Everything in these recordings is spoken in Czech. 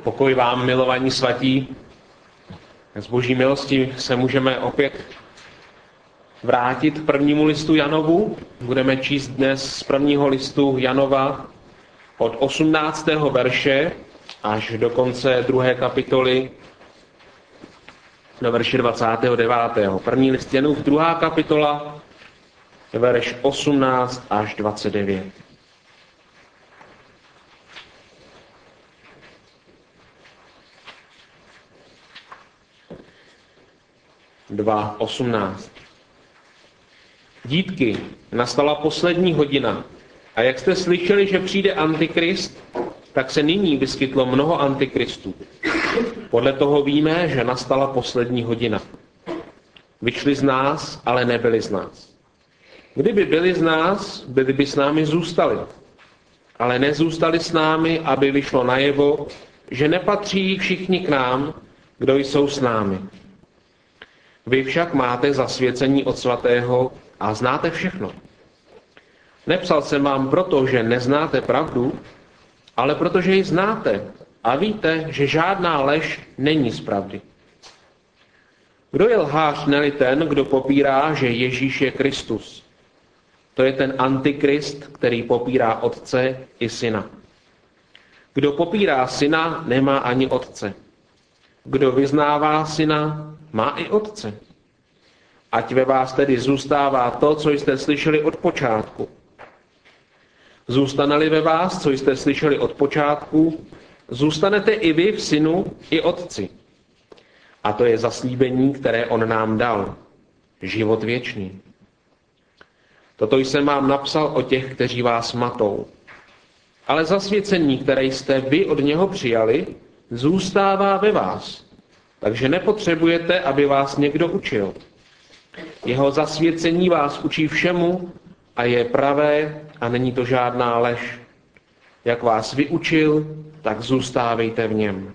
Pokoj vám, milovaní svatí. Z boží milosti se můžeme opět vrátit k prvnímu listu Janovu. Budeme číst dnes z prvního listu Janova od 18. verše až do konce 2. kapitoly do verše 29. První list Janův, 2. kapitola, verš 18 až 29. Dítky, nastala poslední hodina a jak jste slyšeli, že přijde Antikrist, tak se nyní vyskytlo mnoho antikristů. Podle toho víme, že nastala poslední hodina. Vyšli z nás, ale nebyli z nás. Kdyby byli z nás, byli by s námi zůstali. Ale nezůstali s námi, aby vyšlo najevo, že nepatří všichni k nám, kdo jsou s námi. Vy však máte zasvěcení od svatého a znáte všechno. Nepsal jsem vám proto, že neznáte pravdu, ale protože ji znáte a víte, že žádná lež není z pravdy. Kdo je lhář, ne-li ten, kdo popírá, že Ježíš je Kristus? To je ten antikrist, který popírá Otce i Syna. Kdo popírá Syna, nemá ani Otce. Kdo vyznává Syna, má i Otce. Ať ve vás tedy zůstává to, co jste slyšeli od počátku. Zůstane-li ve vás, co jste slyšeli od počátku, zůstanete i vy v Synu i Otci. A to je zaslíbení, které on nám dal. Život věčný. Toto jsem vám napsal o těch, kteří vás matou. Ale zasvěcení, které jste vy od něho přijali, zůstává ve vás. Takže nepotřebujete, aby vás někdo učil. Jeho zasvěcení vás učí všemu a je pravé a není to žádná lež. Jak vás vyučil, tak zůstávejte v něm.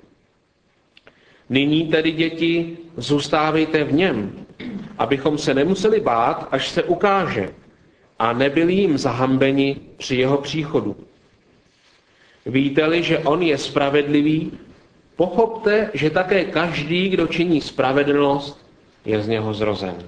Nyní tedy, děti, zůstávejte v něm, abychom se nemuseli bát, až se ukáže, a nebyli jim zahambeni při jeho příchodu. Víte-li, že on je spravedlivý, pochopte, že také každý, kdo činí spravedlnost, je z něho zrozen.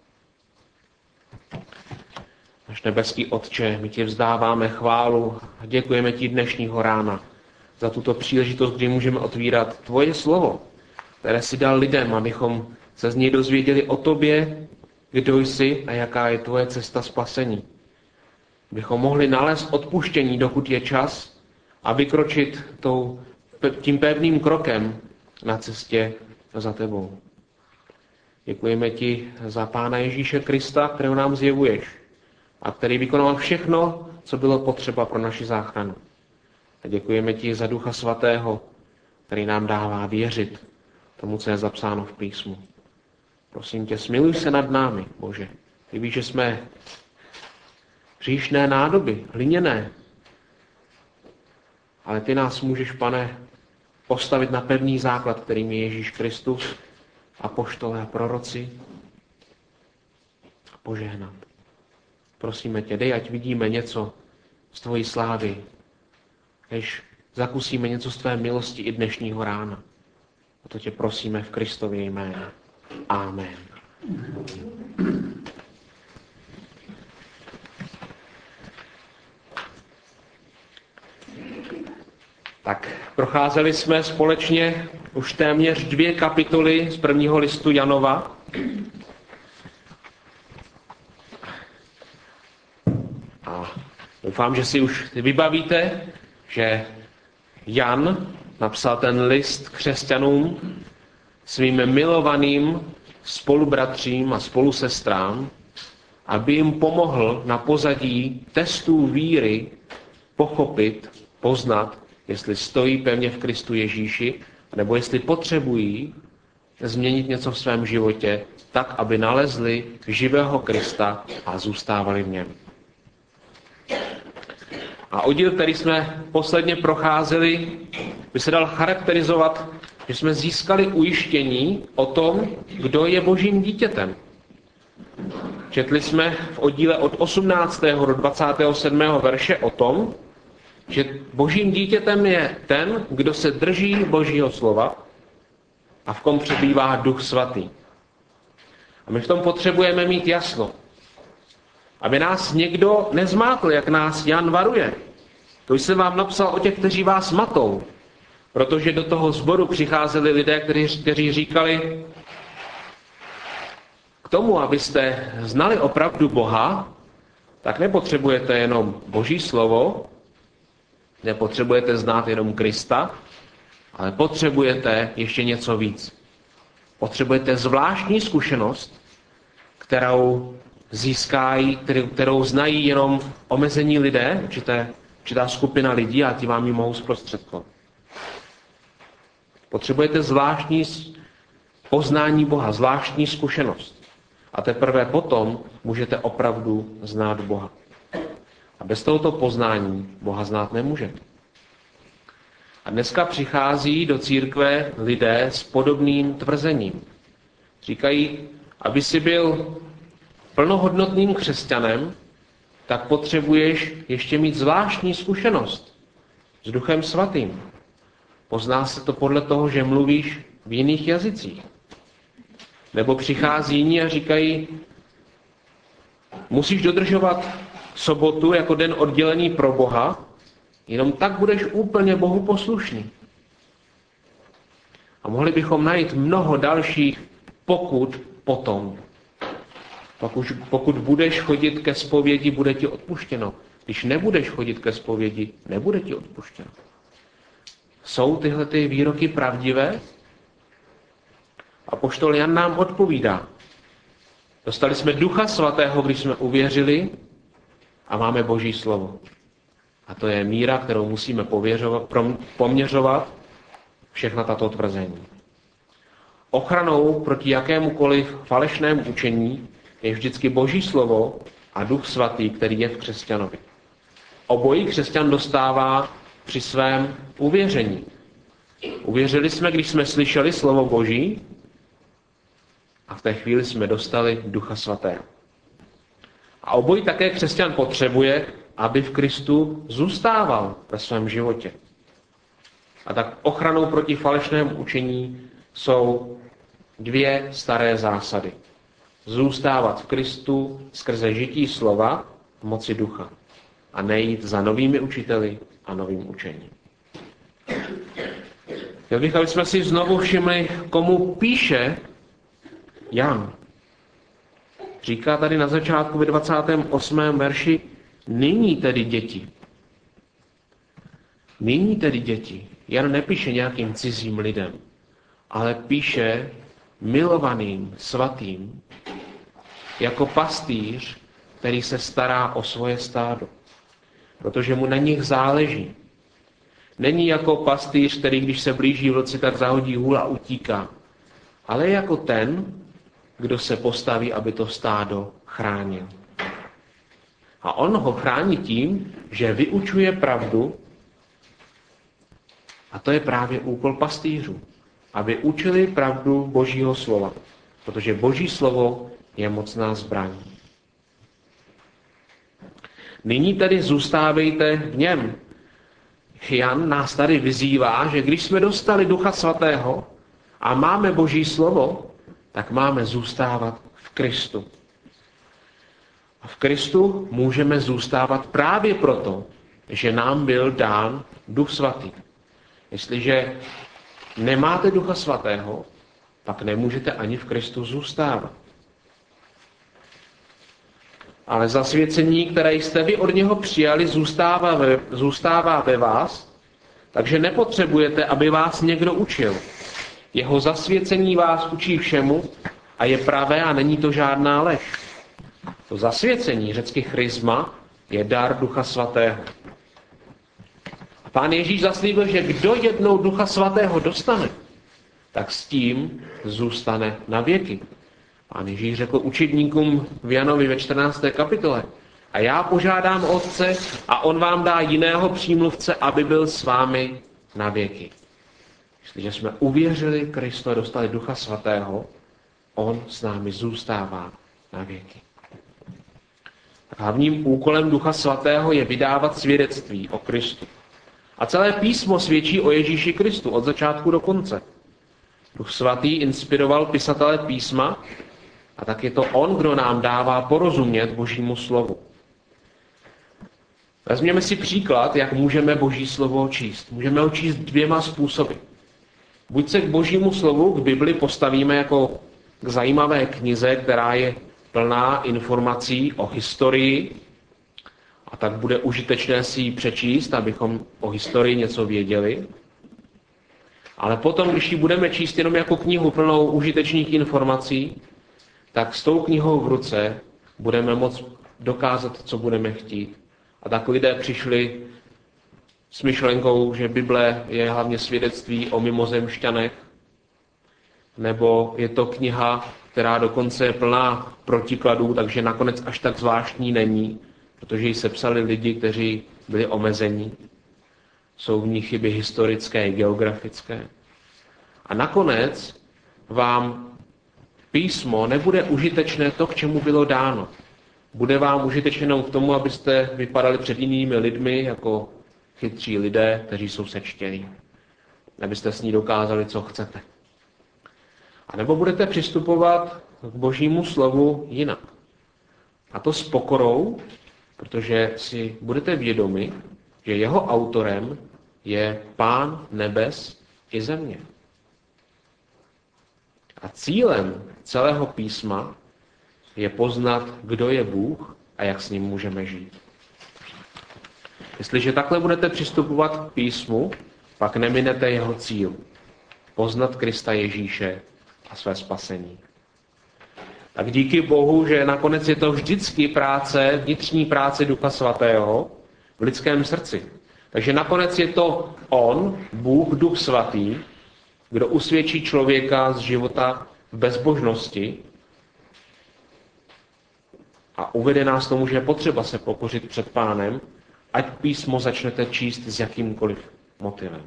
Náš nebeský Otče, my ti vzdáváme chválu a děkujeme ti dnešního rána za tuto příležitost, kdy můžeme otvírat tvoje slovo, které si dal lidem, abychom se z něj dozvěděli o tobě, kdo jsi a jaká je tvoje cesta spasení. Abychom mohli nalézt odpuštění, dokud je čas, a vykročit tím pevným krokem na cestě za tebou. Děkujeme ti za Pána Ježíše Krista, kterého nám zjevuješ a který vykonal všechno, co bylo potřeba pro naši záchranu. A děkujeme ti za Ducha Svatého, který nám dává věřit tomu, co je zapsáno v písmu. Prosím tě, smiluj se nad námi, Bože. Ty víš, že jsme hříšné nádoby, hliněné, ale ty nás můžeš, Pane, postavit na pevný základ, kterým je Ježíš Kristus, apoštolé a proroci, a požehnat. Prosíme tě, dej, ať vidíme něco z tvojí slávy, než zakusíme něco z tvé milosti i dnešního rána. A to tě prosíme v Kristově jménu. Amen. Tak, procházeli jsme společně už téměř 2 kapitoly z prvního listu Janova. A doufám, že si už vybavíte, že Jan napsal ten list křesťanům, svým milovaným spolubratřím a spolusestrám, aby jim pomohl na pozadí testů víry pochopit, poznat, jestli stojí pevně v Kristu Ježíši, nebo jestli potřebují změnit něco v svém životě, tak, aby nalezli živého Krista a zůstávali v něm. A oddíl, který jsme posledně procházeli, by se dal charakterizovat, že jsme získali ujištění o tom, kdo je Božím dítětem. Četli jsme v oddíle od 18. do 27. verše o tom, že Božím dítětem je ten, kdo se drží Božího slova a v kom přebývá Duch Svatý. A my v tom potřebujeme mít jasno. Aby nás někdo nezmátl, jak nás Jan varuje. To jsem vám napsal o těch, kteří vás matou. Protože do toho sboru přicházeli lidé, kteří říkali, k tomu, abyste znali opravdu Boha, tak nepotřebujete jenom Boží slovo, nepotřebujete znát jenom Krista, ale potřebujete ještě něco víc. Potřebujete zvláštní zkušenost, kterou znají jenom omezení lidé, určitá skupina lidí a ti vám ji mohou zprostředkovat. Potřebujete zvláštní poznání Boha, zvláštní zkušenost. A teprve potom můžete opravdu znát Boha. A bez tohoto poznání Boha znát nemůžete. A dneska přichází do církve lidé s podobným tvrzením. Říkají, aby si byl plnohodnotným křesťanem, tak potřebuješ ještě mít zvláštní zkušenost s Duchem Svatým. Pozná se to podle toho, že mluvíš v jiných jazycích. Nebo přichází jiní a říkají, musíš dodržovat sobotu jako den oddělený pro Boha, jenom tak budeš úplně Bohu poslušný. A mohli bychom najít mnoho dalších pokud potom. Pokud budeš chodit ke zpovědi, bude ti odpuštěno. Když nebudeš chodit ke zpovědi, nebude ti odpuštěno. Jsou tyhle ty výroky pravdivé? Apoštol Jan nám odpovídá. Dostali jsme Ducha Svatého, když jsme uvěřili a máme Boží slovo. A to je míra, kterou musíme poměřovat všechna tato tvrzení. Ochranou proti jakémukoliv falešnému učení je vždycky Boží slovo a Duch Svatý, který je v křesťanovi. Obojí křesťan dostává při svém uvěření. Uvěřili jsme, když jsme slyšeli slovo Boží a v té chvíli jsme dostali Ducha Svatého. A obojí také křesťan potřebuje, aby v Kristu zůstával ve svém životě. A tak ochranou proti falešnému učení jsou dvě staré zásady. Zůstávat v Kristu skrze žití slova v moci ducha a nejít za novými učiteli a novým učením. Chtěl bych, aby jsme si znovu všimli, komu píše Jan. Říká tady na začátku ve 28. verši, nyní tedy děti. Nyní tedy děti. Jan nepíše nějakým cizím lidem, ale píše milovaným, svatým, jako pastýř, který se stará o svoje stádo, protože mu na nich záleží. Není jako pastýř, který když se blíží vlci, tak zahodí hůl a utíká, ale jako ten, kdo se postaví, aby to stádo chránil. A on ho chrání tím, že vyučuje pravdu, a to je právě úkol pastýřů, aby učili pravdu Božího slova, protože Boží slovo je mocná zbraň. Nyní tedy zůstávejte v něm. Jan nás tady vyzývá, že když jsme dostali Ducha Svatého a máme Boží slovo, tak máme zůstávat v Kristu. A v Kristu můžeme zůstávat právě proto, že nám byl dán Duch Svatý. Jestliže nemáte Ducha Svatého, pak nemůžete ani v Kristu zůstávat. Ale zasvěcení, které jste vy od něho přijali, zůstává ve vás, takže nepotřebujete, aby vás někdo učil. Jeho zasvěcení vás učí všemu a je pravé a není to žádná lež. To zasvěcení, řecky charisma, je dar Ducha Svatého. A Pán Ježíš zaslíbil, že kdo jednou Ducha Svatého dostane, tak s tím zůstane na věky. Pán Ježíš řekl učedníkům v Janovi ve 14. kapitole, a já požádám Otce a on vám dá jiného přímluvce, aby byl s vámi na věky. Jestliže jsme uvěřili Kristu a dostali Ducha Svatého, on s námi zůstává na věky. Hlavním úkolem Ducha Svatého je vydávat svědectví o Kristu. A celé písmo svědčí o Ježíši Kristu od začátku do konce. Duch Svatý inspiroval pisatele písma a tak je to on, kdo nám dává porozumět Božímu slovu. Vezměme si příklad, jak můžeme Boží slovo číst. Můžeme ho číst dvěma způsoby. Buď se k Božímu slovu, k Bibli postavíme jako k zajímavé knize, která je plná informací o historii, a tak bude užitečné si ji přečíst, abychom o historii něco věděli. Ale potom, když ji budeme číst jenom jako knihu plnou užitečných informací, tak s tou knihou v ruce budeme moct dokázat, co budeme chtít. A tak lidé přišli s myšlenkou, že Bible je hlavně svědectví o mimozemšťanech, nebo je to kniha, která dokonce je plná protikladů, takže nakonec až tak zvláštní není, protože ji sepsali lidi, kteří byli omezení. Jsou v ní chyby historické i geografické. A nakonec vám písmo nebude užitečné to, k čemu bylo dáno. Bude vám užitečné k tomu, abyste vypadali před jinými lidmi jako chytří lidé, kteří jsou sečtění. Abyste s ní dokázali, co chcete. A nebo budete přistupovat k Božímu slovu jinak. A to s pokorou, protože si budete vědomi, že jeho autorem je Pán nebes i země. A cílem celého písma je poznat, kdo je Bůh a jak s ním můžeme žít. Jestliže takhle budete přistupovat k písmu, pak neminete jeho cíl. Poznat Krista Ježíše a své spasení. Tak díky Bohu, že nakonec je to vždycky práce, vnitřní práce Ducha Svatého v lidském srdci. Takže nakonec je to on, Bůh, Duch Svatý, kdo usvědčí člověka z života v bezbožnosti a uvede nás tomu, že je potřeba se pokořit před Pánem, ať písmo začnete číst s jakýmkoliv motivem.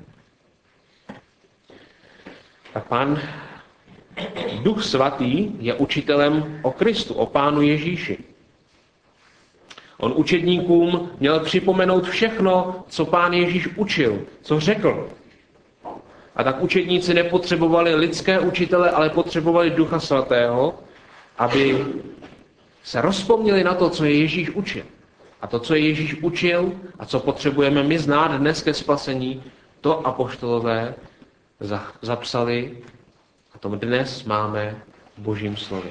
Tak Pán Duch Svatý je učitelem o Kristu, o Pánu Ježíši. On učedníkům měl připomenout všechno, co Pán Ježíš učil, co řekl. A tak učedníci nepotřebovali lidské učitele, ale potřebovali Ducha Svatého, aby se rozpomněli na to, co je Ježíš učil. A to, co je Ježíš učil a co potřebujeme my znát dnes ke spasení, to apoštolové zapsali a to dnes máme v Božím slově.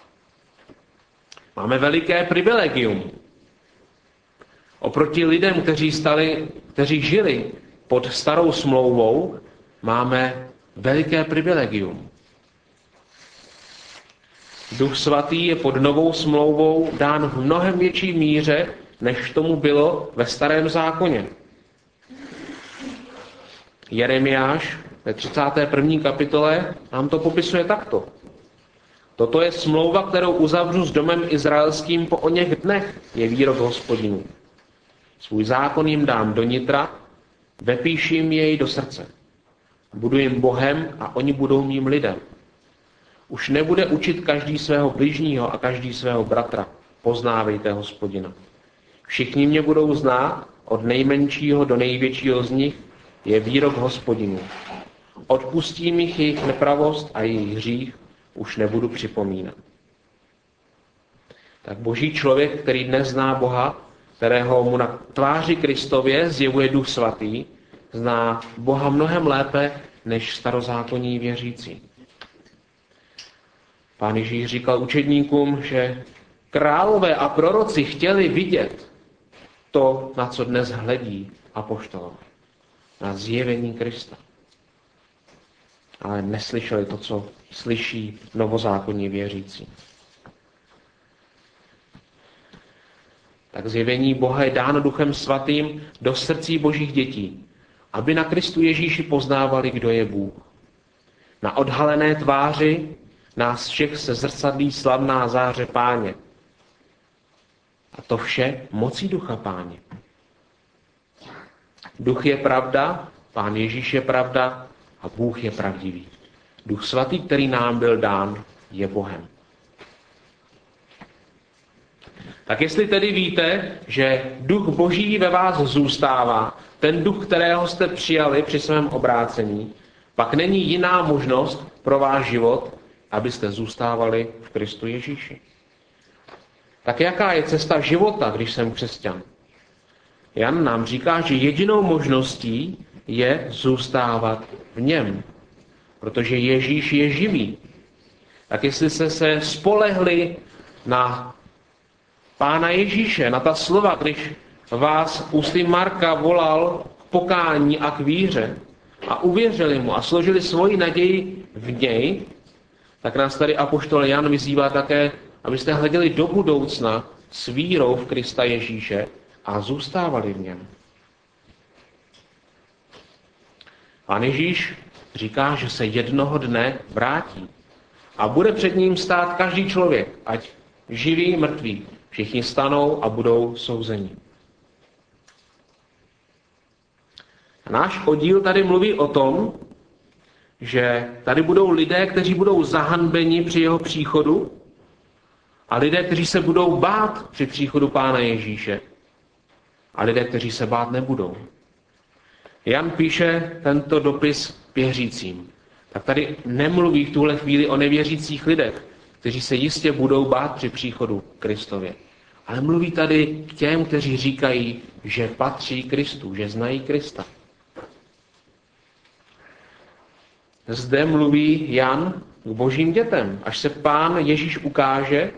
Máme veliké privilegium. Oproti lidem, kteří žili pod starou smlouvou, máme veliké privilegium. Duch Svatý je pod novou smlouvou dán v mnohem větší míře, než tomu bylo ve Starém zákoně. Jeremiáš ve 31. kapitole nám to popisuje takto. Toto je smlouva, kterou uzavřu s domem izraelským po oněch dnech, je výrok Hospodinů. Svůj zákon jim dám do nitra, vepíším jej do srdce. Budu jim Bohem a oni budou mým lidem. Už nebude učit každý svého bližního a každý svého bratra. Poznávejte Hospodina. Všichni mě budou znát, od nejmenšího do největšího z nich, je výrok Hospodinů. Odpustím jich jejich nepravost a jejich hřích už nebudu připomínat. Tak boží člověk, který dnes zná Boha, kterého mu na tváři Kristově zjevuje Duch Svatý, zná Boha mnohem lépe než starozákonní věřící. Pán Ježíš říkal učedníkům, že králové a proroci chtěli vidět to, na co dnes hledí apoštolové. Na zjevení Krista. Ale neslyšeli to, co slyší novozákonní věřící. Tak zjevení Boha je dáno Duchem Svatým do srdcí božích dětí, aby na Kristu Ježíši poznávali, kdo je Bůh. Na odhalené tváři nás všech se zrcadlí slavná záře Páně. A to vše mocí Ducha Páně. Duch je pravda, Pán Ježíš je pravda a Bůh je pravdivý. Duch Svatý, který nám byl dán, je Bohem. Tak jestli tedy víte, že duch Boží ve vás zůstává, ten duch, kterého jste přijali při svém obrácení, pak není jiná možnost pro váš život, abyste zůstávali v Kristu Ježíši. Tak jaká je cesta života, když jsem křesťan? Jan nám říká, že jedinou možností je zůstávat v něm, protože Ježíš je živý. Tak jestli jste se spolehli na Pána Ježíše, na ta slova, když vás ústy Marka volal k pokání a k víře a uvěřili mu a složili svoji naději v něj, tak nás tady apoštol Jan vyzývá také, abyste hleděli do budoucna s vírou v Krista Ježíše a zůstávali v něm. Pán Ježíš říká, že se jednoho dne vrátí a bude před ním stát každý člověk, ať živý, mrtvý. Všichni stanou a budou souzeni. A náš oddíl tady mluví o tom, že tady budou lidé, kteří budou zahanbeni při jeho příchodu a lidé, kteří se budou bát při příchodu Pána Ježíše a lidé, kteří se bát nebudou. Jan píše tento dopis věřícím. Tak tady nemluví v tuhle chvíli o nevěřících lidech, kteří se jistě budou bát při příchodu Kristově. Ale mluví tady k těm, kteří říkají, že patří Kristu, že znají Krista. Zde mluví Jan k božím dětem. Až se Pán Ježíš ukáže,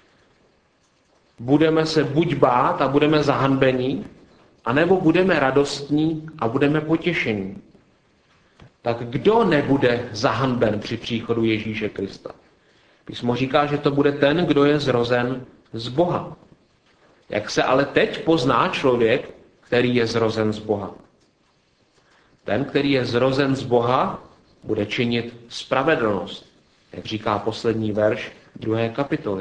budeme se buď bát a budeme zahanbení, anebo budeme radostní a budeme potěšení. Tak kdo nebude zahanben při příchodu Ježíše Krista? Písmo říká, že to bude ten, kdo je zrozen z Boha. Jak se ale teď pozná člověk, který je zrozen z Boha? Ten, který je zrozen z Boha, bude činit spravedlnost, jak říká poslední verš 2. kapitoly.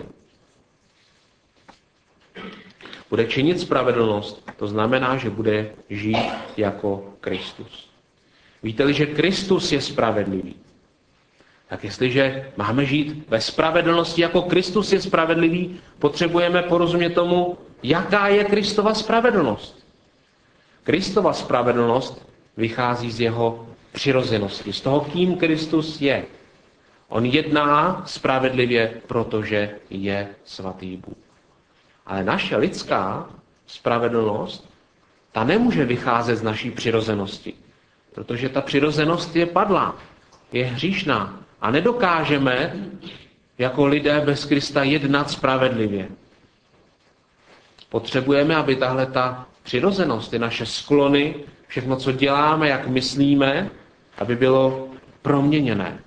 Bude činit spravedlnost, to znamená, že bude žít jako Kristus. Víte-li, že Kristus je spravedlivý, tak jestliže máme žít ve spravedlnosti, jako Kristus je spravedlivý, potřebujeme porozumět tomu, jaká je Kristova spravedlnost. Kristova spravedlnost vychází z jeho přirozenosti, z toho, kým Kristus je. On jedná spravedlivě, protože je svatý Bůh. Ale naše lidská spravedlnost, ta nemůže vycházet z naší přirozenosti, protože ta přirozenost je padlá, je hříšná a nedokážeme jako lidé bez Krista jednat spravedlivě. Potřebujeme, aby tahle ta přirozenost, ty naše sklony, všechno, co děláme, jak myslíme, aby bylo proměněné.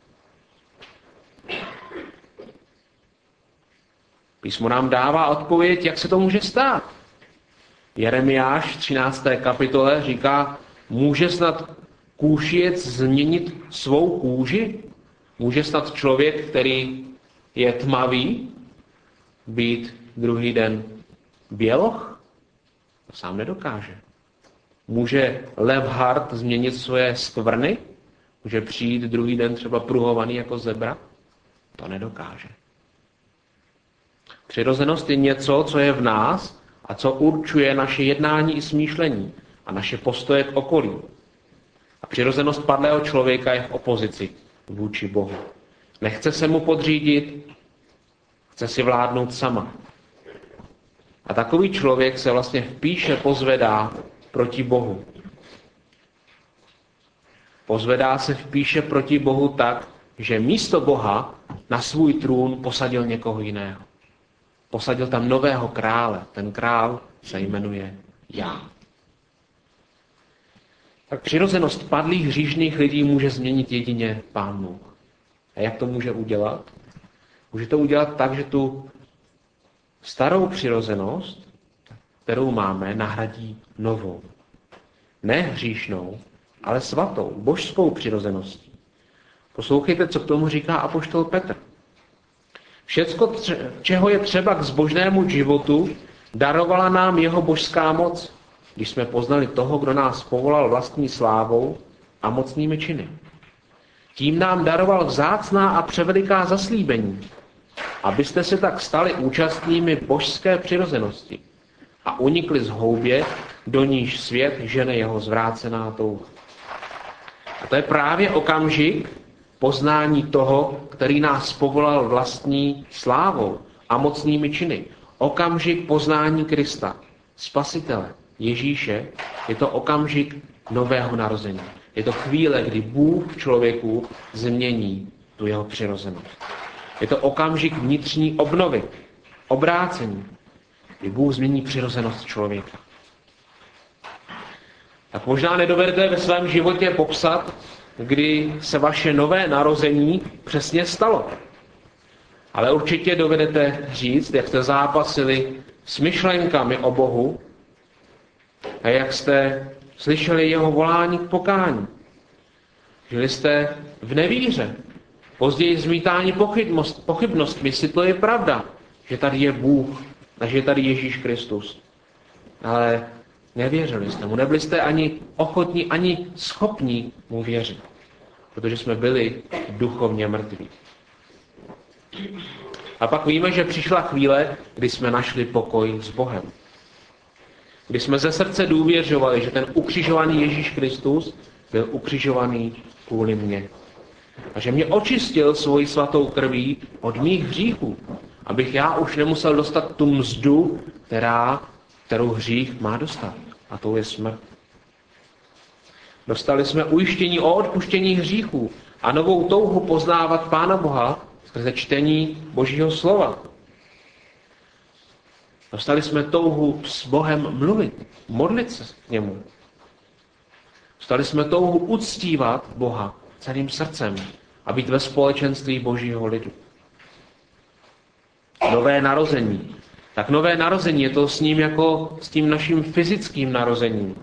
Písmo nám dává odpověď, jak se to může stát. Jeremiáš v 13. kapitole říká, může snad kůšijec změnit svou kůži? Může snad člověk, který je tmavý, být druhý den běloch? To sám nedokáže. Může levhart změnit svoje skvrny? Může přijít druhý den třeba pruhovaný jako zebra? To nedokáže. Přirozenost je něco, co je v nás a co určuje naše jednání i smýšlení a naše postoje k okolí. A přirozenost padlého člověka je v opozici vůči Bohu. Nechce se mu podřídit, chce si vládnout sama. A takový člověk se vlastně v píše pozvedá proti Bohu. Pozvedá se v píše proti Bohu tak, že místo Boha na svůj trůn posadil někoho jiného. Posadil tam nového krále. Ten král se jmenuje Já. Tak přirozenost padlých hříšných lidí může změnit jedině Pán Bůh. A jak to může udělat? Může to udělat tak, že tu starou přirozenost, kterou máme, nahradí novou. Ne hříšnou, ale svatou, božskou přirozeností. Poslouchejte, co k tomu říká apoštol Petr. Všecko, čeho je třeba k zbožnému životu, darovala nám jeho božská moc, když jsme poznali toho, kdo nás povolal vlastní slávou a mocnými činy. Tím nám daroval vzácná a převeliká zaslíbení, abyste se tak stali účastními božské přirozenosti a unikli z houbě, do níž svět žene jeho zvrácená touha. A to je právě okamžik poznání toho, který nás povolal vlastní slávou a mocnými činy. Okamžik poznání Krista, Spasitele, Ježíše, je to okamžik nového narození. Je to chvíle, kdy Bůh v člověku změní tu jeho přirozenost. Je to okamžik vnitřní obnovy, obrácení, kdy Bůh změní přirozenost člověka. Tak možná nedovedete ve svém životě popsat, kdy se vaše nové narození přesně stalo. Ale určitě dovedete říct, jak jste zápasili s myšlenkami o Bohu a jak jste slyšeli jeho volání k pokání. Žili jste v nevíře, později zmítáni pochybnostmi, jestli to je pravda, že tady je Bůh a že je tady Ježíš Kristus. Ale nevěřili jste mu, nebyli jste ani ochotní, ani schopní mu věřit, protože jsme byli duchovně mrtví. A pak víme, že přišla chvíle, kdy jsme našli pokoj s Bohem. Kdy jsme ze srdce důvěřovali, že ten ukřižovaný Ježíš Kristus byl ukřižovaný kvůli mně. A že mě očistil svojí svatou krví od mých hříchů, abych já už nemusel dostat tu mzdu, kterou hřích má dostat. A to je smrt. Dostali jsme ujištění o odpuštění hříchů a novou touhu poznávat Pána Boha skrze čtení Božího slova. Dostali jsme touhu s Bohem mluvit, modlit se k němu. Dostali jsme touhu uctívat Boha celým srdcem a být ve společenství Božího lidu. Nové narození. Tak nové narození je to s ním jako s tím naším fyzickým narozením.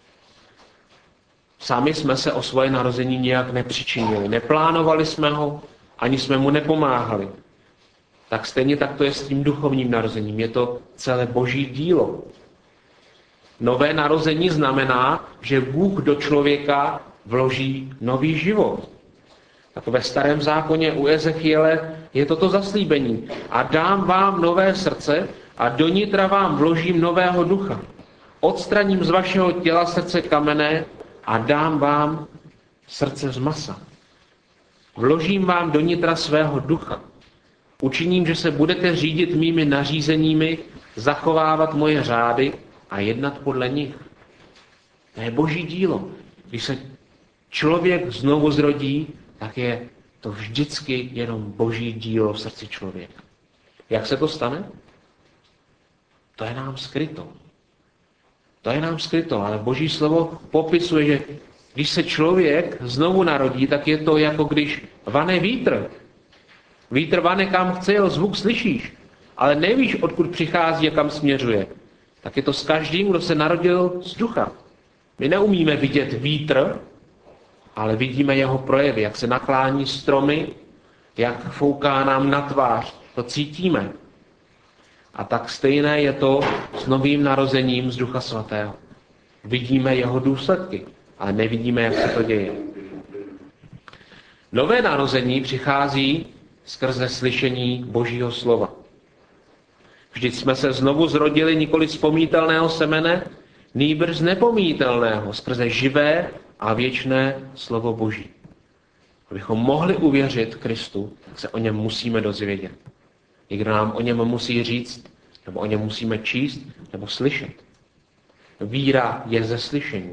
Sami jsme se o svoje narození nijak nepřičinili. Neplánovali jsme ho, ani jsme mu nepomáhali. Tak stejně tak to je s tím duchovním narozením. Je to celé Boží dílo. Nové narození znamená, že Bůh do člověka vloží nový život. Tak ve Starém zákoně u Ezechiele je toto zaslíbení. A dám vám nové srdce a do nitra vám vložím nového ducha. Odstraním z vašeho těla srdce kamenné a dám vám srdce z masa. Vložím vám do nitra svého ducha. Učiním, že se budete řídit mými nařízeními, zachovávat moje řády a jednat podle nich. To je Boží dílo. Když se člověk znovu zrodí, tak je to vždycky jenom Boží dílo v srdci člověka. Jak se to stane? To je nám skryto. To je nám skryto, ale Boží slovo popisuje, že když se člověk znovu narodí, tak je to jako když vane vítr. Vítr vane kam chce, jeho zvuk slyšíš, ale nevíš, odkud přichází a kam směřuje. Tak je to s každým, kdo se narodil z ducha. My neumíme vidět vítr, ale vidíme jeho projevy, jak se naklání stromy, jak fouká nám na tvář. To cítíme. A tak stejné je to s novým narozením z Ducha Svatého. Vidíme jeho důsledky, ale nevidíme, jak se to děje. Nové narození přichází skrze slyšení Božího slova. Vždyť jsme se znovu zrodili nikoli z pomítelného semene, nýbrž z nepomítelného, skrze živé a věčné slovo Boží. Abychom mohli uvěřit Kristu, tak se o něm musíme dozvědět. Někdo nám o něm musí říct, nebo o něm musíme číst, nebo slyšet. Víra je ze slyšení.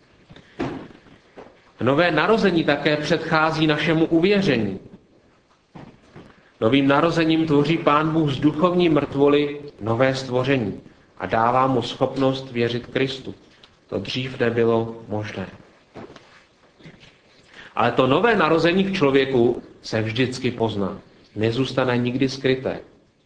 Nové narození také předchází našemu uvěření. Novým narozením tvoří Pán Bůh z duchovní mrtvoly nové stvoření a dává mu schopnost věřit Kristu. To dřív nebylo možné. Ale to nové narození v člověku se vždycky pozná. Nezůstane nikdy skryté.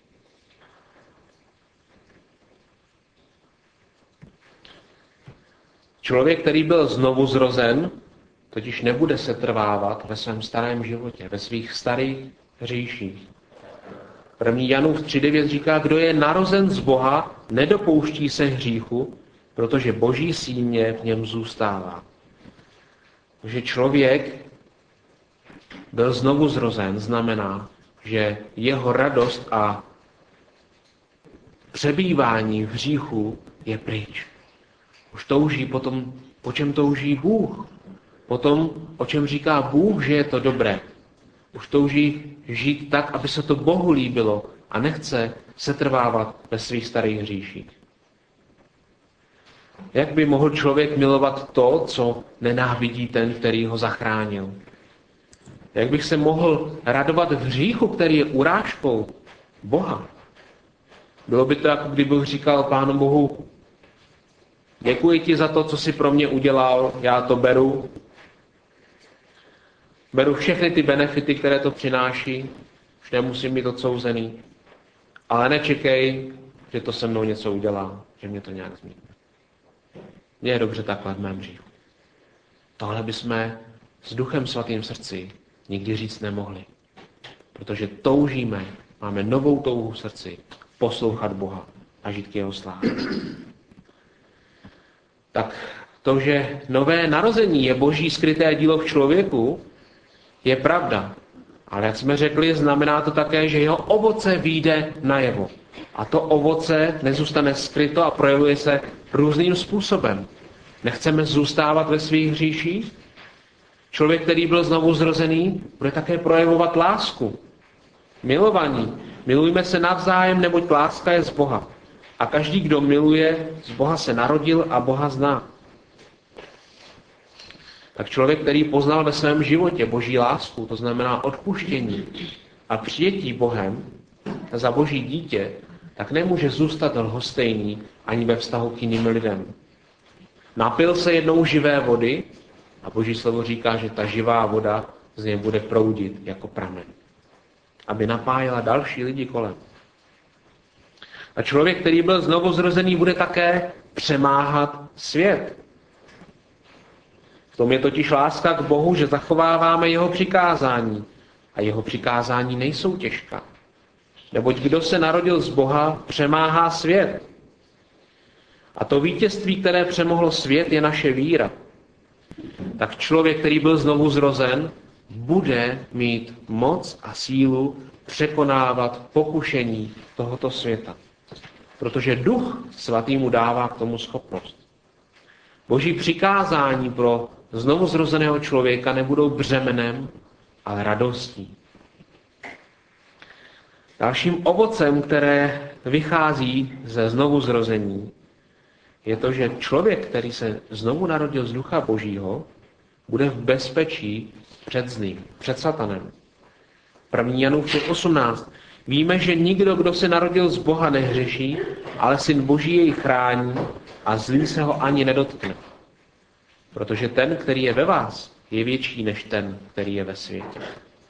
Člověk, který byl znovu zrozen, totiž nebude se trvávat ve svém starém životě, ve svých starých hříších. 1. Janův 3.9 říká, kdo je narozen z Boha, nedopouští se hříchu, protože Boží símě v něm zůstává. Takže člověk byl znovu zrozen, znamená, že jeho radost a přebývání v hříchu je pryč. Už touží potom, po čem touží Bůh. Potom, o čem říká Bůh, že je to dobré. Už touží žít tak, aby se to Bohu líbilo a nechce setrvávat ve svých starých hříších. Jak by mohl člověk milovat to, co nenávidí ten, který ho zachránil? Jak bych se mohl radovat v hříchu, který je urážkou Boha? Bylo by to, jako kdybych říkal Pánu Bohu, děkuji ti za to, co jsi pro mě udělal, já to beru. Beru všechny ty benefity, které to přináší, už nemusím být odsouzený, ale nečekej, že to se mnou něco udělá, že mě to nějak změní. Mně je dobře takhle v mém hříchu. Tohle bychom s Duchem Svatým v srdci nikdy říct nemohli. Protože toužíme, máme novou touhu v srdci poslouchat Boha a žít k jeho slávě. Tak to, že nové narození je boží skryté dílo v člověku, je pravda. Ale jak jsme řekli, znamená to také, že jeho ovoce vyjde najevo. A to ovoce nezůstane skryto a projevuje se různým způsobem. Nechceme zůstávat ve svých hříších? Člověk, který byl znovu zrozený, bude také projevovat lásku, milování. Milujme se navzájem, neboť láska je z Boha. A každý, kdo miluje, z Boha se narodil a Boha zná. Tak člověk, který poznal ve svém životě boží lásku, to znamená odpuštění a přijetí Bohem za boží dítě, tak nemůže zůstat lhostejný ani ve vztahu k jiným lidem. Napil se jednou živé vody a boží slovo říká, že ta živá voda z něj bude proudit jako pramen, aby napájela další lidi kolem. A člověk, který byl znovu zrozený, bude také přemáhat svět. V tom je totiž láska k Bohu, že zachováváme jeho přikázání. A jeho přikázání nejsou těžká. Neboť kdo se narodil z Boha, přemáhá svět. A to vítězství, které přemohlo svět, je naše víra. Tak člověk, který byl znovu zrozen, bude mít moc a sílu překonávat pokušení tohoto světa. Protože Duch Svatý mu dává k tomu schopnost. Boží přikázání pro znovu zrozeného člověka nebudou břemenem, ale radostí. Dalším ovocem, které vychází ze znovu zrození, je to, že člověk, který se znovu narodil z Ducha Božího, bude v bezpečí před zlým, před satanem. 1. Janův 18. Víme, že nikdo, kdo se narodil z Boha, nehřeší, ale Syn Boží jej chrání a zlý se ho ani nedotkne. Protože ten, který je ve vás, je větší než ten, který je ve světě.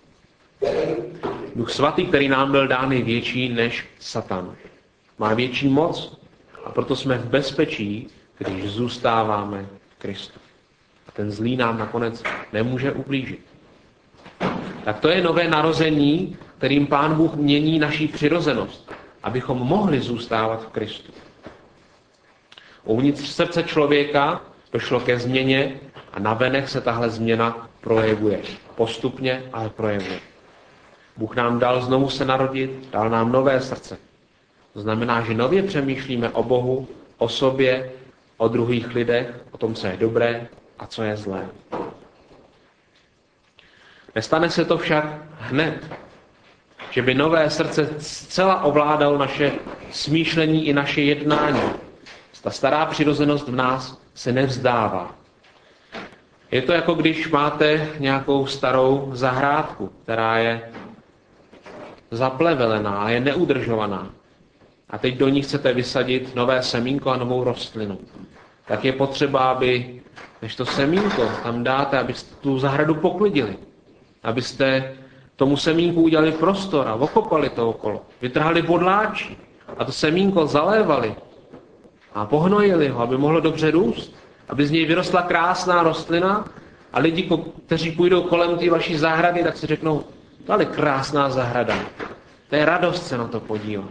Duch Svatý, který nám byl dán, je větší než Satan. Má větší moc a proto jsme v bezpečí, když zůstáváme v Kristu. A ten zlý nám nakonec nemůže ublížit. Tak to je nové narození, kterým Pán Bůh mění naši přirozenost, abychom mohli zůstávat v Kristu. Uvnitř srdce člověka došlo ke změně a navenek se tahle změna projevuje. Postupně, ale projevuje. Bůh nám dal znovu se narodit, dal nám nové srdce. To znamená, že nově přemýšlíme o Bohu, o sobě, o druhých lidech, o tom, co je dobré a co je zlé. Nestane se to však hned, že by nové srdce zcela ovládalo naše smýšlení i naše jednání. Ta stará přirozenost v nás se nevzdává. Je to jako když máte nějakou starou zahrádku, která je zaplevelená a je neudržovaná. A teď do ní chcete vysadit nové semínko a novou rostlinu. Tak je potřeba, aby, než to semínko tam dáte, abyste tu zahradu poklidili. Abyste tomu semínku udělali prostor a okopali to okolo. Vytrhali bodláči a to semínko zalévali a pohnojili ho, aby mohlo dobře růst. Aby z něj vyrostla krásná rostlina a lidi, kteří půjdou kolem té vaší zahrady, tak si řeknou, to je krásná zahrada. To je radost se na to podívat.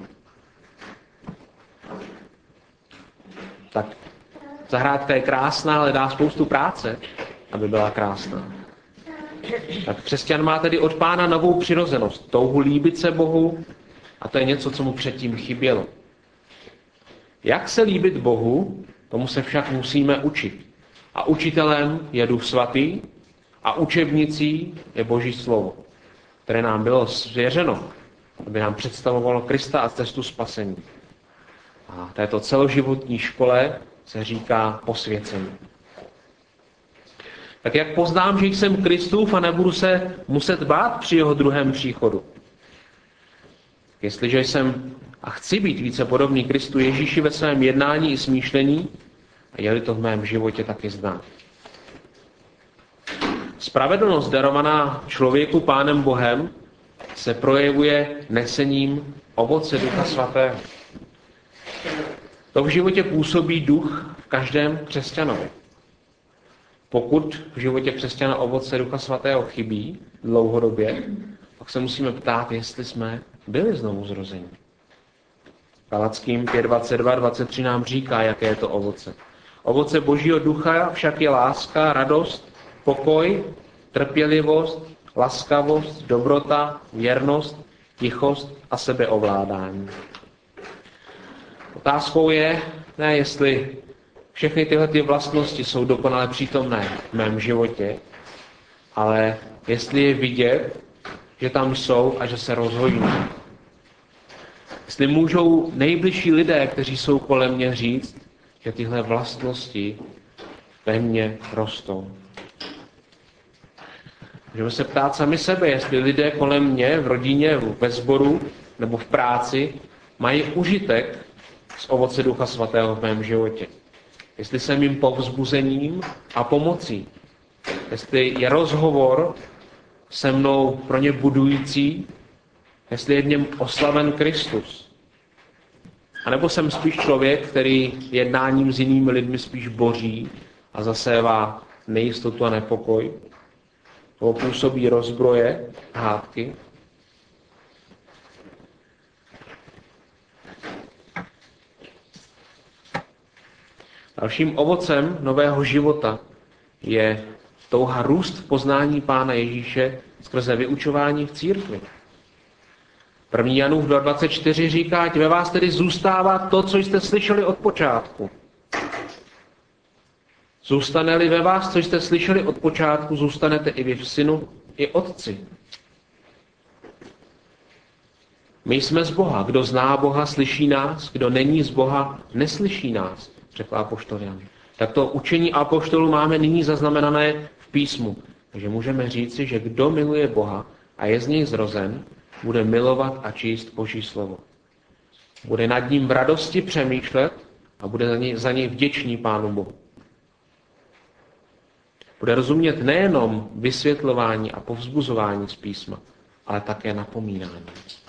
Tak zahrádka je krásná, ale dá spoustu práce, aby byla krásná. Tak křesťan má tedy od Pána novou přirozenost, touhu líbit se Bohu, a to je něco, co mu předtím chybělo. Jak se líbit Bohu, tomu se však musíme učit. A učitelem je Duch Svatý a učebnicí je Boží slovo, které nám bylo svěřeno, aby nám představovalo Krista a cestu spasení. A této celoživotní škole se říká posvěcení. Tak jak poznám, že jsem Kristův a nebudu se muset bát při jeho druhém příchodu? Jestliže jsem a chci být více podobný Kristu Ježíši ve svém jednání i smýšlení, a je-li to v mém životě taky znát. Spravedlnost darovaná člověku Pánem Bohem se projevuje nesením ovoce Ducha Svatého. To v životě působí duch v každém křesťanovi. Pokud v životě křesťana ovoce Ducha Svatého chybí dlouhodobě, pak se musíme ptát, jestli jsme byli znovu zrození. Galackým 5:22-23 nám říká, jaké je to ovoce. Ovoce Božího ducha však je láska, radost, pokoj, trpělivost, laskavost, dobrota, věrnost, tichost a sebeovládání. Otázkou je, ne jestli všechny tyhle ty vlastnosti jsou dokonale přítomné v mém životě, ale jestli je vidět, že tam jsou a že se rozhodují. Jestli můžou nejbližší lidé, kteří jsou kolem mě, říct, že tyhle vlastnosti ve mně rostou. Můžeme se ptát sami sebe, jestli lidé kolem mě, v rodině, ve sboru nebo v práci mají užitek z ovoce Ducha Svatého v mém životě. Jestli jsem jim povzbuzením a pomocí. Jestli je rozhovor se mnou pro ně budující, jestli je v něm oslaven Kristus. A nebo jsem spíš člověk, který jednáním s jinými lidmi spíš boří a zasévá nejistotu a nepokoj. To působí rozbroje, hádky. Dalším ovocem nového života je touha růst v poznání Pána Ježíše skrze vyučování v církvi. 1. Janův 2:24 říká, ať ve vás tedy zůstává to, co jste slyšeli od počátku. Zůstane-li ve vás, co jste slyšeli od počátku, zůstanete i vy v Synu, i Otci. My jsme z Boha. Kdo zná Boha, slyší nás. Kdo není z Boha, neslyší nás, řekl apoštol Jan. Tak to učení apoštolů máme nyní zaznamenané v písmu. Takže můžeme říci, že kdo miluje Boha a je z něj zrozen, bude milovat a číst Boží slovo. Bude nad ním v radosti přemýšlet a bude za něj vděčný Pánu Bohu. Bude rozumět nejenom vysvětlování a povzbuzování z písma, ale také napomínání.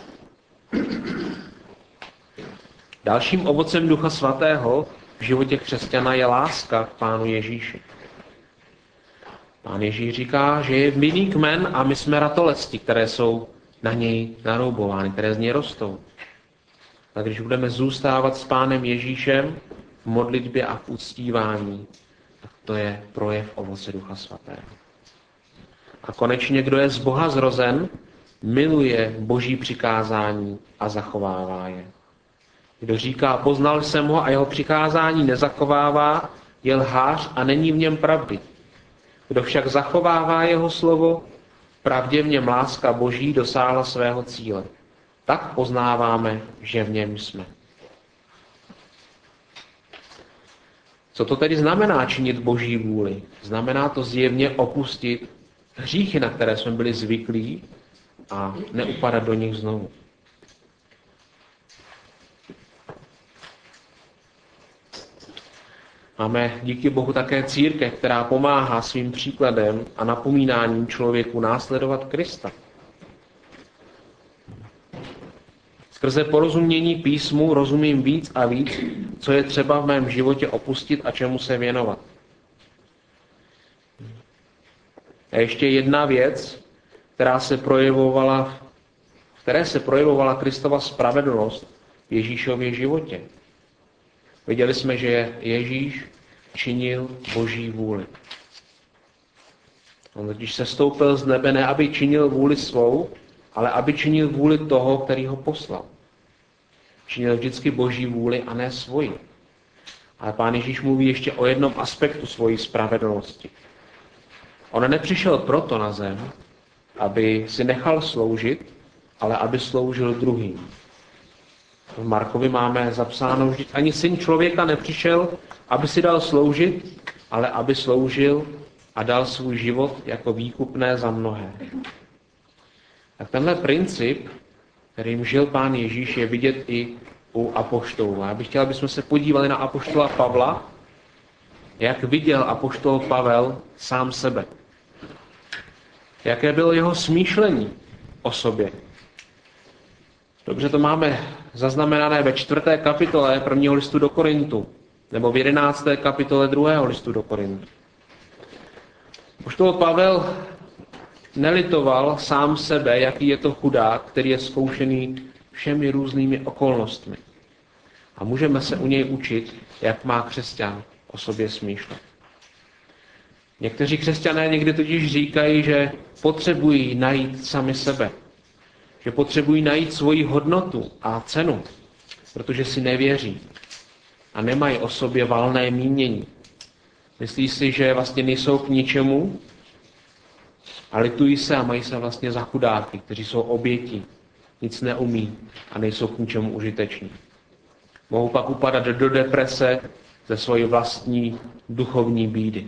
Dalším ovocem Ducha Svatého v životě křesťana je láska k Pánu Ježíši. Pán Ježíš říká, že je vinný kmen a my jsme ratolesti, které jsou na něj naroubovány, které z něj rostou. A když budeme zůstávat s Pánem Ježíšem v modlitbě a v uctívání, tak to je projev ovoce Ducha Svatého. A konečně, kdo je z Boha zrozen, miluje Boží přikázání a zachovává je. Kdo říká, poznal jsem ho a jeho přikázání nezachovává, je lhář a není v něm pravdy. Kdo však zachovává jeho slovo, pravdě v něm láska Boží dosáhla svého cíle. Tak poznáváme, že v něm jsme. Co to tedy znamená činit Boží vůli? Znamená to zjevně opustit hříchy, na které jsme byli zvyklí, a neupadat do nich znovu. Máme díky Bohu také církev, která pomáhá svým příkladem a napomínáním člověku následovat Krista. Skrze porozumění písmu rozumím víc a víc, co je třeba v mém životě opustit a čemu se věnovat. A ještě jedna věc, v které se projevovala Kristova spravedlnost v Ježíšově životě. Viděli jsme, že Ježíš činil Boží vůli. On totiž sestoupil z nebe ne, aby činil vůli svou, ale aby činil vůli toho, který ho poslal. Činil vždycky Boží vůli a ne svoji. Ale Pán Ježíš mluví ještě o jednom aspektu svojí spravedlnosti. On nepřišel proto na zem, aby si nechal sloužit, ale aby sloužil druhým. V Markovi máme zapsáno, že ani syn člověka nepřišel, aby si dal sloužit, ale aby sloužil a dal svůj život jako výkupné za mnohé. Tak tenhle princip, kterým žil Pán Ježíš, je vidět i u apoštolů. Já bych chtěl, abychom se podívali na apoštola Pavla, jak viděl apoštol Pavel sám sebe. Jaké bylo jeho smýšlení o sobě. Dobře to máme zaznamenané ve 4. kapitole 1. listu do Korintu, nebo v 11. kapitole 2. listu do Korintu. Apoštol Pavel nelitoval sám sebe, jaký je to chudák, který je zkoušený všemi různými okolnostmi. A můžeme se u něj učit, jak má křesťan o sobě smýšlet. Někteří křesťané někdy totiž říkají, že potřebují najít sami sebe. Že potřebují najít svoji hodnotu a cenu, protože si nevěří a nemají o sobě valné mínění. Myslí si, že vlastně nejsou k ničemu a litují se a mají se vlastně za chudáky, kteří jsou oběti, nic neumí a nejsou k ničemu užiteční. Mohou pak upadat do deprese ze svojí vlastní duchovní bídy.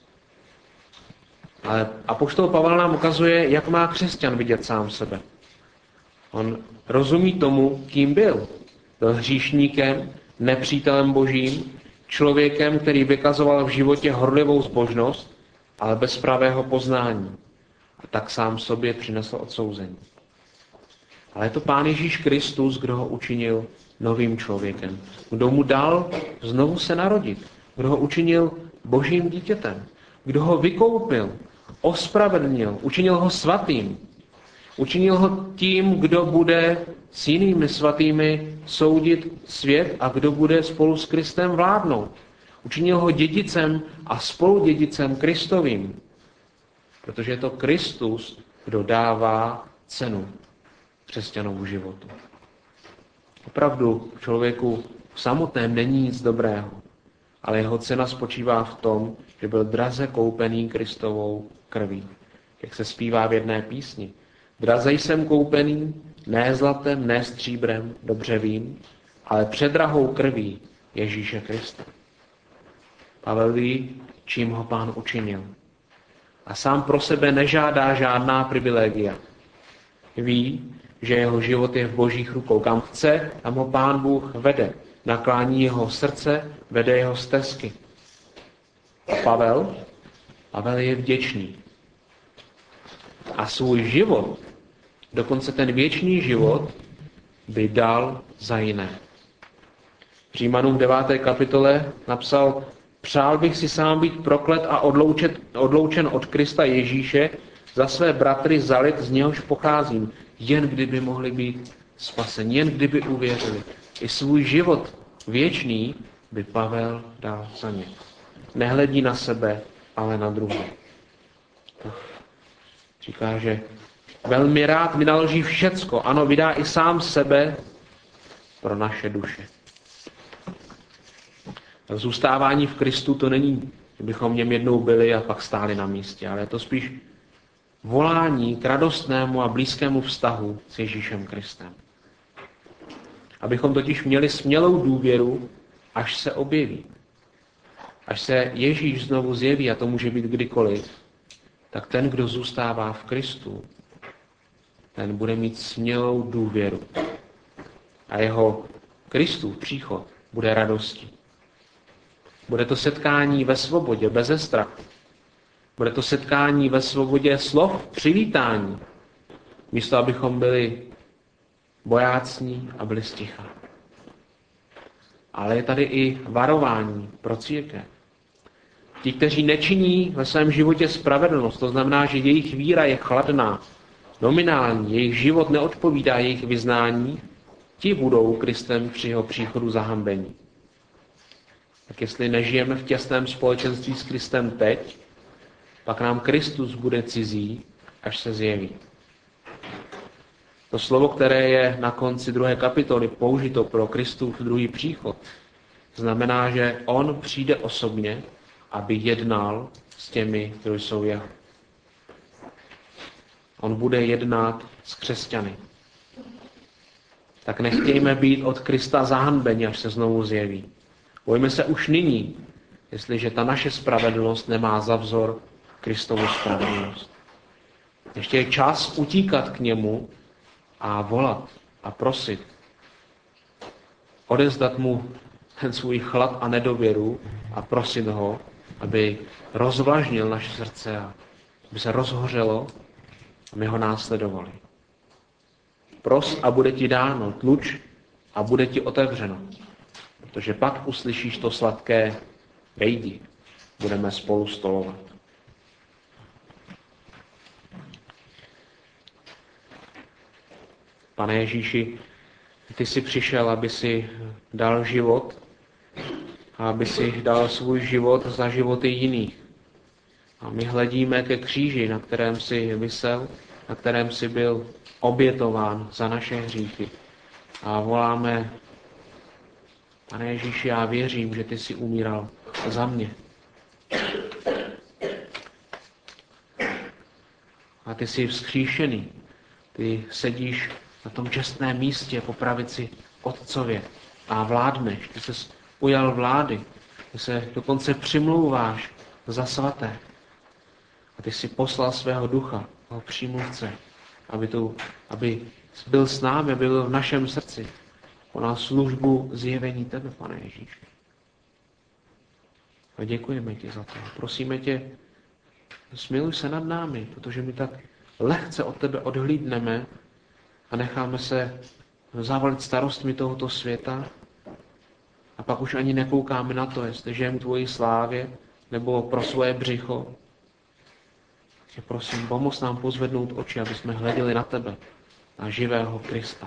Ale apoštol Pavel nám ukazuje, jak má křesťan vidět sám sebe. On rozumí tomu, kým byl. Byl hříšníkem, nepřítelem Božím, člověkem, který vykazoval v životě horlivou zbožnost, ale bez pravého poznání. A tak sám sobě přinesl odsouzení. Ale je to Pán Ježíš Kristus, kdo ho učinil novým člověkem. Kdo mu dal znovu se narodit. Kdo ho učinil Božím dítětem. Kdo ho vykoupil, ospravedlnil, učinil ho svatým. Učinil ho tím, kdo bude s jinými svatými soudit svět a kdo bude spolu s Kristem vládnout. Učinil ho dědicem a spoludědicem Kristovým. Protože je to Kristus, kdo dává cenu křesťanovu životu. Opravdu v člověku samotném není nic dobrého, ale jeho cena spočívá v tom, že byl draze koupený Kristovou krví. Jak se zpívá v jedné písni. Draze jsem koupený, ne zlatem, ne stříbrem, dobře vím, ale předrahou krví Ježíše Krista. Pavel ví, čím ho Pán učinil. A sám pro sebe nežádá žádná privilegia. Ví, že jeho život je v Božích rukou. Kam chce, tam ho Pán Bůh vede. Naklání jeho srdce, vede jeho stezky. A Pavel je vděčný. A svůj život, dokonce ten věčný život, by dal za jiné. Římanům v 9. kapitole napsal: Přál bych si sám být proklet a odloučen od Krista Ježíše za své bratry za lid, z něhož pocházím, jen kdyby mohli být spaseni, jen kdyby uvěřili. I svůj život věčný by Pavel dal za ně. Nehledí na sebe, ale na druhé. Říká, že velmi rád vynaloží všecko, ano, vydá i sám sebe pro naše duše. Tak zůstávání v Kristu to není, že bychom v něm jednou byli a pak stáli na místě, ale je to spíš volání k radostnému a blízkému vztahu s Ježíšem Kristem. Abychom totiž měli smělou důvěru, až se objeví. Až se Ježíš znovu zjeví, a to může být kdykoliv, tak ten, kdo zůstává v Kristu, ten bude mít smělou důvěru. A jeho Kristův příchod bude radostí. Bude to setkání ve svobodě, beze strachu. Bude to setkání ve svobodě slov, přivítání. Místo, abychom byli bojácní a byli sticha. Ale je tady i varování pro církev. Ti, kteří nečiní ve svém životě spravedlnost, to znamená, že jejich víra je chladná, nominální, jejich život neodpovídá jejich vyznání, ti budou Kristem při jeho příchodu zahambení. Tak jestli nežijeme v těsném společenství s Kristem teď, pak nám Kristus bude cizí, až se zjeví. To slovo, které je na konci 2. kapitoly použito pro Kristův druhý příchod, znamená, že on přijde osobně, aby jednal s těmi, kdo jsou jeho. On bude jednat s křesťany. Tak nechtějme být od Krista zahanbeni, až se znovu zjeví. Bojme se už nyní, jestliže ta naše spravedlnost nemá za vzor Kristovu spravedlnost. Ještě je čas utíkat k němu a volat a prosit. Odevzdat mu ten svůj chlad a nedověru a prosit ho, aby rozvlažnil naše srdce a aby se rozhořelo a my ho následovali. Pros a bude ti dáno, tluč a bude ti otevřeno. Protože pak uslyšíš to sladké vejdi. Budeme spolu stolovat. Pane Ježíši, ty jsi přišel, aby si dal život a aby si dal svůj život za životy jiných. A my hledíme ke kříži, na kterém jsi visel, na kterém jsi byl obětován za naše hříchy. A voláme, Pane Ježíši, já věřím, že ty jsi umíral za mě. A ty jsi vzkříšený. Ty sedíš na tom čestném místě po pravici Otcově a vládneš. Ty jsi ujal vlády. Ty se dokonce přimlouváš za svaté. A ty jsi poslal svého ducha, toho přímluvce, aby byl s námi, aby byl v našem srdci. Konal službu zjevení tebe, Pane Ježíši. A děkujeme ti za to. Prosíme tě, smiluj se nad námi, protože my tak lehce od tebe odhlídneme a necháme se zavalit starostmi tohoto světa a pak už ani nekoukáme na to, jestli žijeme tvoji slávě nebo pro svoje břicho. Tě prosím, pomoz nám pozvednout oči, aby jsme hleděli na tebe, na živého Krista.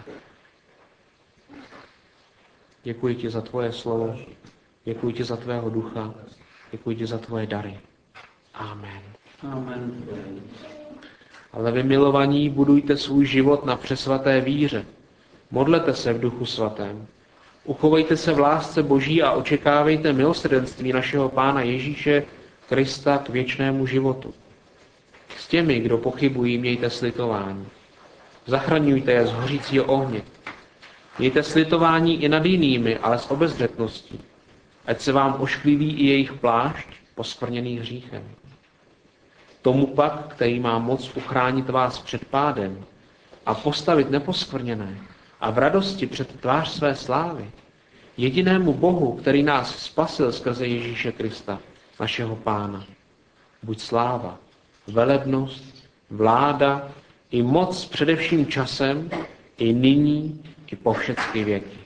Děkuji ti za tvoje slovo, děkuji ti za tvého ducha, děkuji ti za tvoje dary. Amen. Amen. Ale vy, milovaní, budujte svůj život na přesvaté víře. Modlete se v Duchu svatém. Uchovejte se v lásce Boží a očekávejte milosrdenství našeho Pána Ježíše Krista k věčnému životu. S těmi, kdo pochybují, mějte slitování. Zachraňujte je z hořícího ohně. Mějte slitování i nad jinými, ale s obezřetností, ať se vám oškliví i jejich plášť poskvrněný hříchem. Tomu pak, který má moc uchránit vás před pádem a postavit neposkvrněné a v radosti před tvář své slávy, jedinému Bohu, který nás spasil skrze Ježíše Krista, našeho Pána. Buď sláva, velebnost, vláda i moc především časem, i nyní, i po všechny věky.